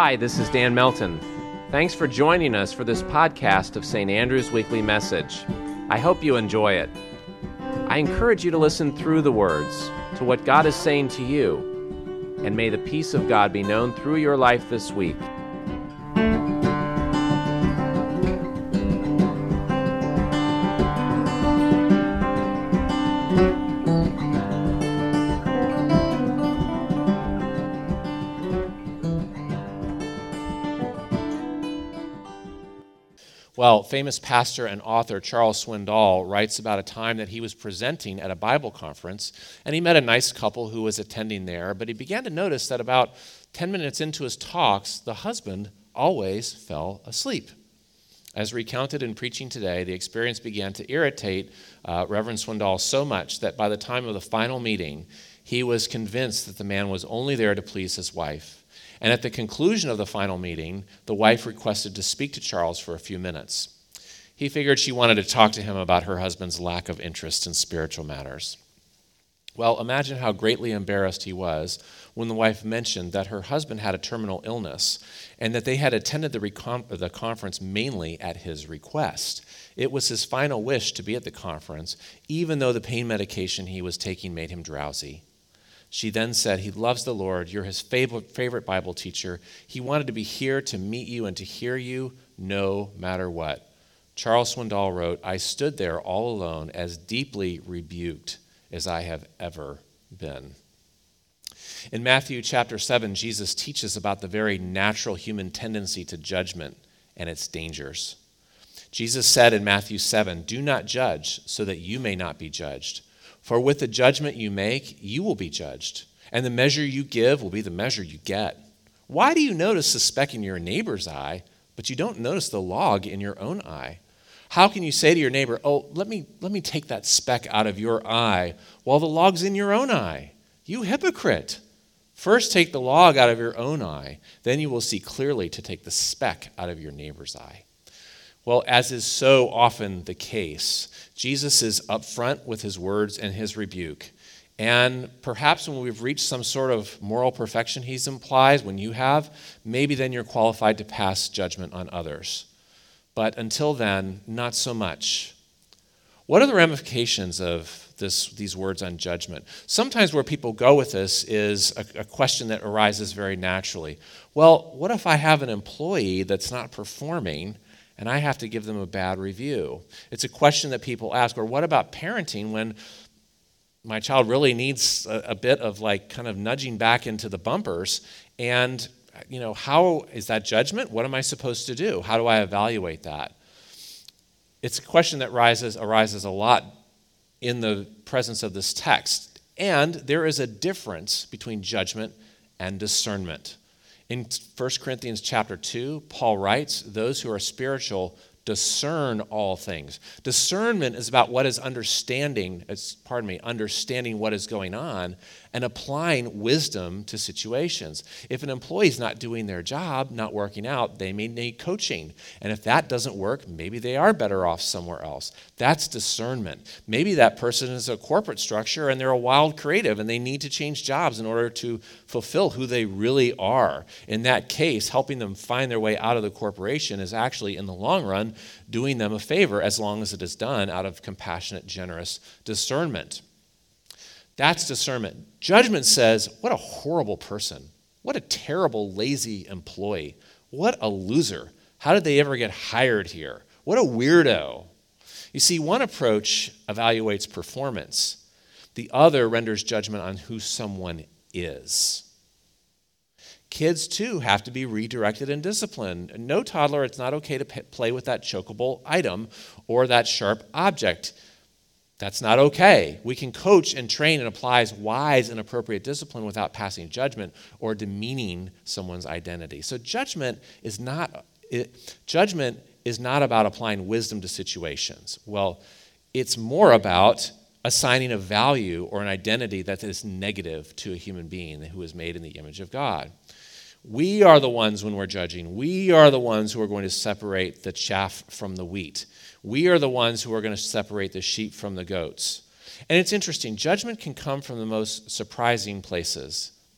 Hi, this is Dan Melton. Thanks for joining us for this podcast of St. Andrew's Weekly Message. I hope you enjoy it. I encourage you to listen through the words to what God is saying to you, and may the peace of God be known through your life this week. Well, famous pastor and author Charles Swindoll writes about a time that he was presenting at a Bible conference, and he met a nice couple who was attending there, but he began to notice that about 10 minutes into his talks, the husband always fell asleep. As recounted in Preaching Today, the experience began to irritate Reverend Swindoll so much that by the time of the final meeting, he was convinced that the man was only there to please his wife. And at the conclusion of the final meeting, the wife requested to speak to Charles for a few minutes. He figured she wanted to talk to him about her husband's lack of interest in spiritual matters. Well, imagine how greatly embarrassed he was when the wife mentioned that her husband had a terminal illness and that they had attended the conference mainly at his request. It was his final wish to be at the conference, even though the pain medication he was taking made him drowsy. She then said, "He loves the Lord. You're his favorite Bible teacher. He wanted to be here to meet you and to hear you no matter what." Charles Swindoll wrote, "I stood there all alone, as deeply rebuked as I have ever been." In Matthew chapter 7, Jesus teaches about the very natural human tendency to judgment and its dangers. Jesus said in Matthew 7, "Do not judge so that you may not be judged. For with the judgment you make, you will be judged, and the measure you give will be the measure you get. Why do you notice the speck in your neighbor's eye, but you don't notice the log in your own eye? How can you say to your neighbor, 'Oh, let me take that speck out of your eye,' while the log's in your own eye? You hypocrite! First take the log out of your own eye, then you will see clearly to take the speck out of your neighbor's eye." Well, as is so often the case, Jesus is upfront with his words and his rebuke. And perhaps when we've reached some sort of moral perfection, he implies, when you have, maybe then you're qualified to pass judgment on others. But until then, not so much. What are the ramifications of these words on judgment? Sometimes where people go with this is a question that arises very naturally. Well, what if I have an employee that's not performing and I have to give them a bad review? It's a question that people ask. Or what about parenting when my child really needs a bit of kind of nudging back into the bumpers? And, how is that judgment? What am I supposed to do? How do I evaluate that? It's a question that arises a lot in the presence of this text. And there is a difference between judgment and discernment. In 1 Corinthians chapter 2, Paul writes, "Those who are spiritual discern all things." Discernment is about what is understanding what is going on and applying wisdom to situations. If an employee is not doing their job, not working out, they may need coaching. And if that doesn't work, maybe they are better off somewhere else. That's discernment. Maybe that person is a corporate structure and they're a wild creative and they need to change jobs in order to fulfill who they really are. In that case, helping them find their way out of the corporation is actually, in the long run, doing them a favor, as long as it is done out of compassionate, generous discernment. That's discernment. Judgment says, what a horrible person. What a terrible, lazy employee. What a loser. How did they ever get hired here? What a weirdo. You see, one approach evaluates performance. The other renders judgment on who someone is. Kids, too, have to be redirected and disciplined. No toddler, it's not okay to play with that chokeable item or that sharp object. That's not okay. We can coach and train and apply wise and appropriate discipline without passing judgment or demeaning someone's identity. So judgment is not about applying wisdom to situations. Well, it's more about assigning a value or an identity that is negative to a human being who is made in the image of God. We are the ones, when we're judging, we are the ones who are going to separate the chaff from the wheat. We are the ones who are going to separate the sheep from the goats. And it's interesting, judgment can come from the most surprising places.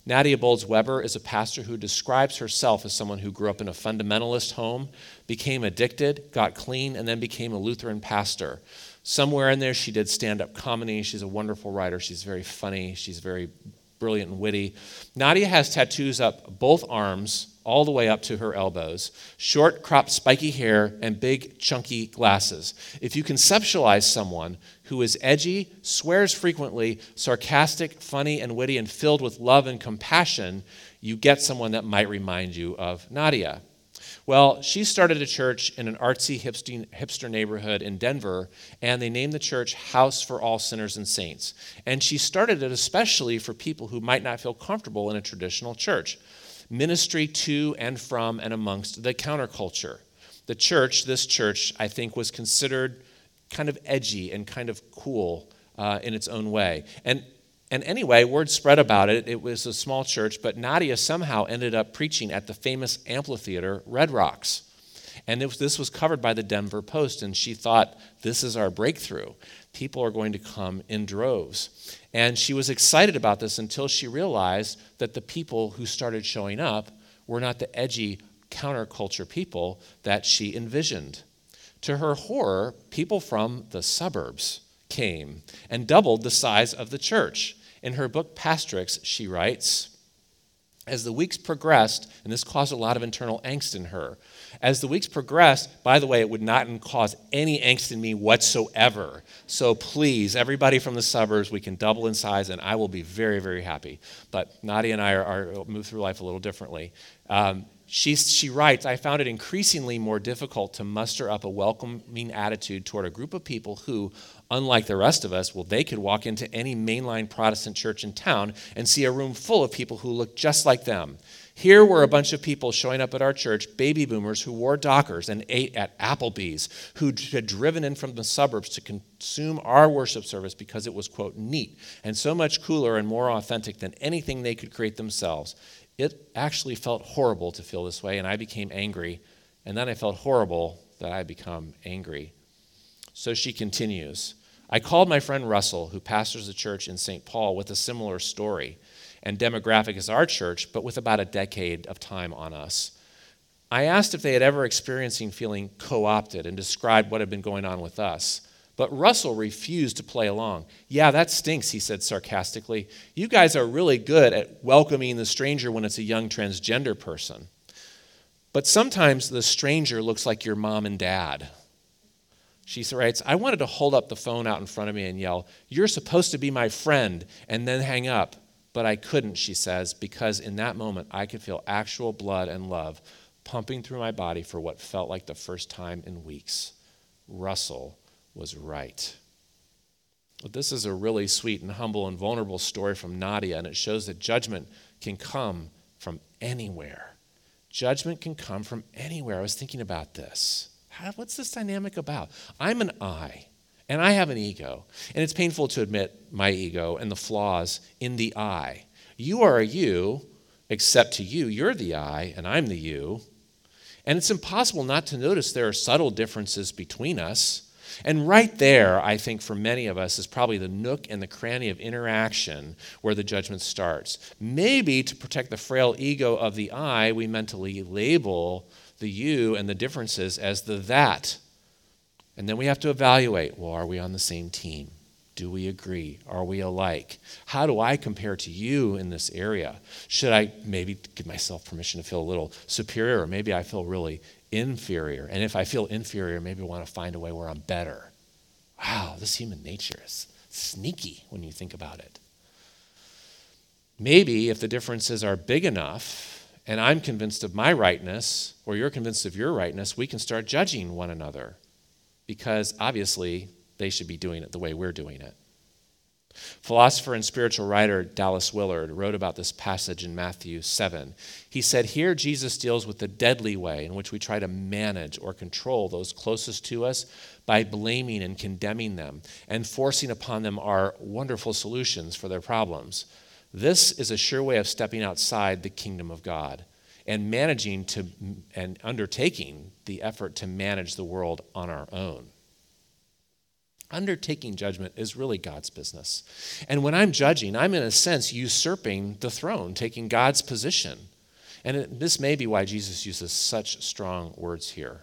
Nadia Bolz-Weber is a pastor who describes herself as someone who grew up in a fundamentalist home, became addicted, got clean, and then became a Lutheran pastor. Somewhere in there, she did stand-up comedy. She's a wonderful writer. She's very funny. She's very brilliant and witty. Nadia has tattoos up both arms, all the way up to her elbows, short, cropped, spiky hair, and big, chunky glasses. If you conceptualize someone who is edgy, swears frequently, sarcastic, funny, and witty, and filled with love and compassion, you get someone that might remind you of Nadia. Well, she started a church in an artsy hipster neighborhood in Denver, and they named the church House for All Sinners and Saints. And she started it especially for people who might not feel comfortable in a traditional church. Ministry to and from and amongst the counterculture. This church, I think, was considered kind of edgy and kind of cool in its own way. And anyway, word spread about it. It was a small church, but Nadia somehow ended up preaching at the famous amphitheater, Red Rocks. And this was covered by the Denver Post, and she thought, this is our breakthrough. People are going to come in droves. And she was excited about this until she realized that the people who started showing up were not the edgy counterculture people that she envisioned. To her horror, people from the suburbs came and doubled the size of the church. In her book, Pastrix, she writes, as the weeks progressed, and this caused a lot of internal angst in her, as the weeks progressed, by the way, it would not cause any angst in me whatsoever. So please, everybody from the suburbs, we can double in size, and I will be very, very happy. But Nadia and I are move through life a little differently. She writes, I found it increasingly more difficult to muster up a welcoming attitude toward a group of people who, unlike the rest of us, they could walk into any mainline Protestant church in town and see a room full of people who looked just like them. Here were a bunch of people showing up at our church, baby boomers who wore Dockers and ate at Applebee's, who had driven in from the suburbs to consume our worship service because it was, quote, neat and so much cooler and more authentic than anything they could create themselves. It actually felt horrible to feel this way, and I became angry. And then I felt horrible that I had become angry. So she continues, I called my friend Russell, who pastors a church in St. Paul, with a similar story and demographic as our church, but with about a decade of time on us. I asked if they had ever experienced feeling co-opted and described what had been going on with us. But Russell refused to play along. Yeah, that stinks, he said sarcastically. You guys are really good at welcoming the stranger when it's a young transgender person. But sometimes the stranger looks like your mom and dad. She writes, I wanted to hold up the phone out in front of me and yell, you're supposed to be my friend, and then hang up. But I couldn't, she says, because in that moment I could feel actual blood and love pumping through my body for what felt like the first time in weeks. Russell was right. But this is a really sweet and humble and vulnerable story from Nadia, and it shows that judgment can come from anywhere. Judgment can come from anywhere. I was thinking about this. What's this dynamic about? I'm an I, and I have an ego, and it's painful to admit my ego and the flaws in the I. You are a you, except to you, you're the I, and I'm the you. And it's impossible not to notice there are subtle differences between us. And right there, I think for many of us, is probably the nook and the cranny of interaction where the judgment starts. Maybe to protect the frail ego of the I, we mentally label the you and the differences as the that. And then we have to evaluate, well, are we on the same team? Do we agree? Are we alike? How do I compare to you in this area? Should I maybe give myself permission to feel a little superior, or maybe I feel really inferior? And if I feel inferior, maybe I want to find a way where I'm better. Wow, this human nature is sneaky when you think about it. Maybe if the differences are big enough, and I'm convinced of my rightness, or you're convinced of your rightness, we can start judging one another, because obviously they should be doing it the way we're doing it. Philosopher and spiritual writer Dallas Willard wrote about this passage in Matthew 7. He said, here Jesus deals with the deadly way in which we try to manage or control those closest to us by blaming and condemning them and forcing upon them our wonderful solutions for their problems. This is a sure way of stepping outside the kingdom of God and undertaking the effort to manage the world on our own. Undertaking judgment is really God's business. And when I'm judging, I'm in a sense usurping the throne, taking God's position. And this may be why Jesus uses such strong words here.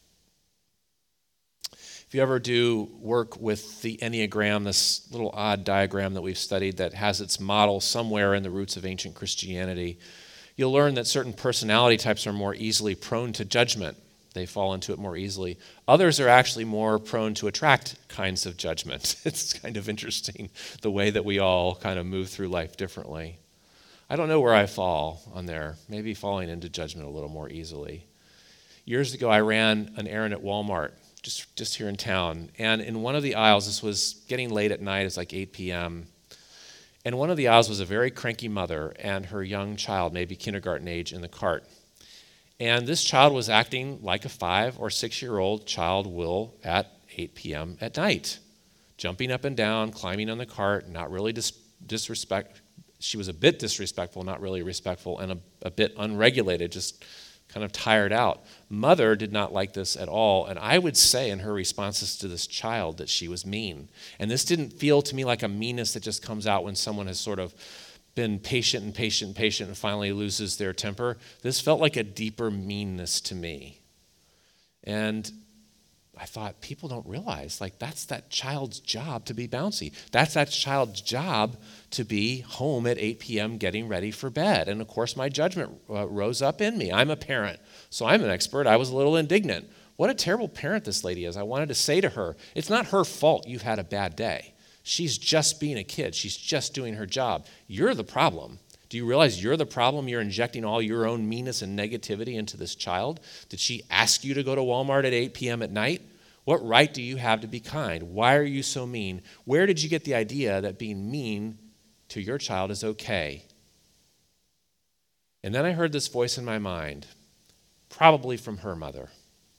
If you ever do work with the Enneagram, this little odd diagram that we've studied that has its model somewhere in the roots of ancient Christianity, you'll learn that certain personality types are more easily prone to judgment. They fall into it more easily. Others are actually more prone to attract kinds of judgment. It's kind of interesting the way that we all kind of move through life differently. I don't know where I fall on there, maybe falling into judgment a little more easily. Years ago, I ran an errand at Walmart, just here in town. And in one of the aisles, this was getting late at night, it's like 8 p.m., and one of the aisles was a very cranky mother and her young child, maybe kindergarten age, in the cart. And this child was acting like a 5 or 6-year-old child will at 8 p.m. at night, jumping up and down, climbing on the cart, not really disrespect. She was a bit disrespectful, not really respectful, and a bit unregulated, just kind of tired out. Mother did not like this at all, and I would say in her responses to this child that she was mean. And this didn't feel to me like a meanness that just comes out when someone has sort of been patient and finally loses their temper. This felt like a deeper meanness to me. And I thought, people don't realize, like, that's that child's job to be bouncy. That's that child's job to be home at 8 p.m. getting ready for bed. And of course, my judgment rose up in me. I'm a parent, so I'm an expert. I was a little indignant. What a terrible parent this lady is. I wanted to say to her, it's not her fault you've had a bad day. She's just being a kid. She's just doing her job. You're the problem. Do you realize you're the problem? You're injecting all your own meanness and negativity into this child. Did she ask you to go to Walmart at 8 p.m. at night? What right do you have to be kind? Why are you so mean? Where did you get the idea that being mean to your child is okay? And then I heard this voice in my mind, probably from her mother.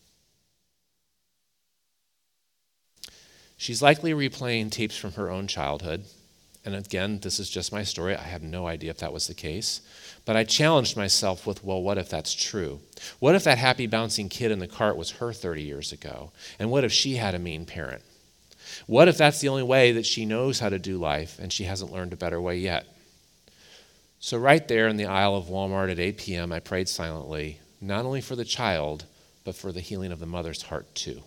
She's likely replaying tapes from her own childhood. And again, this is just my story. I have no idea if that was the case. But I challenged myself with, well, what if that's true? What if that happy bouncing kid in the cart was her 30 years ago? And what if she had a mean parent? What if that's the only way that she knows how to do life and she hasn't learned a better way yet? So right there in the aisle of Walmart at 8 p.m., I prayed silently, not only for the child, but for the healing of the mother's heart too.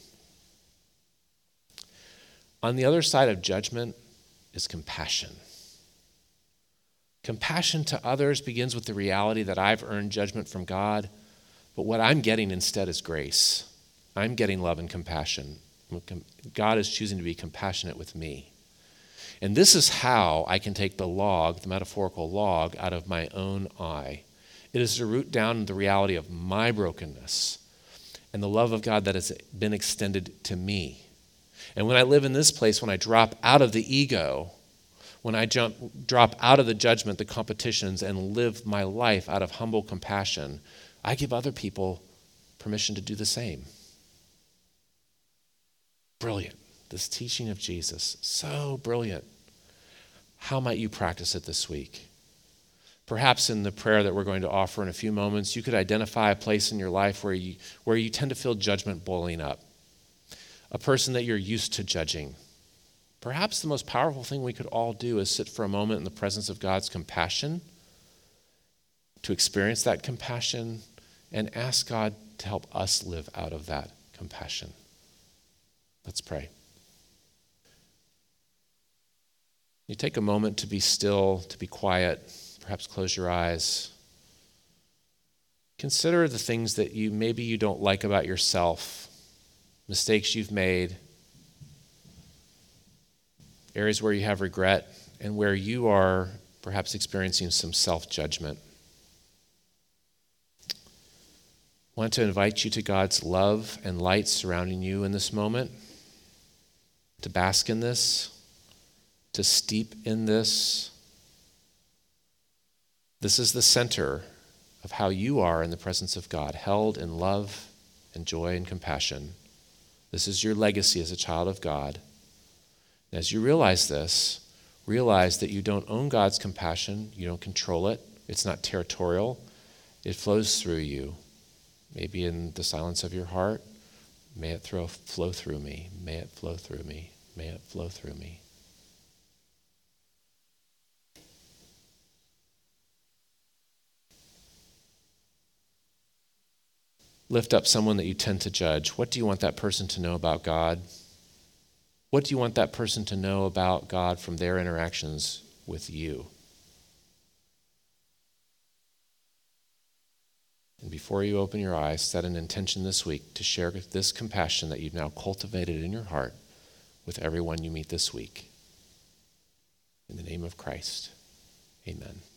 On the other side of judgment is compassion. Compassion to others begins with the reality that I've earned judgment from God, but what I'm getting instead is grace. I'm getting love and compassion. God is choosing to be compassionate with me. And this is how I can take the log, the metaphorical log, out of my own eye. It is to root down the reality of my brokenness and the love of God that has been extended to me. And when I live in this place, when I drop out of the ego, when I drop out of the judgment, the competitions, and live my life out of humble compassion, I give other people permission to do the same. Brilliant. This teaching of Jesus, so brilliant. How might you practice it this week? Perhaps in the prayer that we're going to offer in a few moments, you could identify a place in your life where you tend to feel judgment boiling up. A person that you're used to judging. Perhaps the most powerful thing we could all do is sit for a moment in the presence of God's compassion, to experience that compassion, and ask God to help us live out of that compassion. Let's pray. You take a moment to be still, to be quiet, perhaps close your eyes. Consider the things that maybe you don't like about yourself, mistakes you've made, areas where you have regret, and where you are perhaps experiencing some self-judgment. I want to invite you to God's love and light surrounding you in this moment, to bask in this, to steep in this. This is the center of how you are in the presence of God, held in love and joy and compassion. This is your legacy as a child of God. And as you realize this, realize that you don't own God's compassion. You don't control it. It's not territorial. It flows through you. Maybe in the silence of your heart. May it flow through me. May it flow through me. May it flow through me. Lift up someone that you tend to judge. What do you want that person to know about God? What do you want that person to know about God from their interactions with you? And before you open your eyes, set an intention this week to share this compassion that you've now cultivated in your heart with everyone you meet this week. In the name of Christ, amen.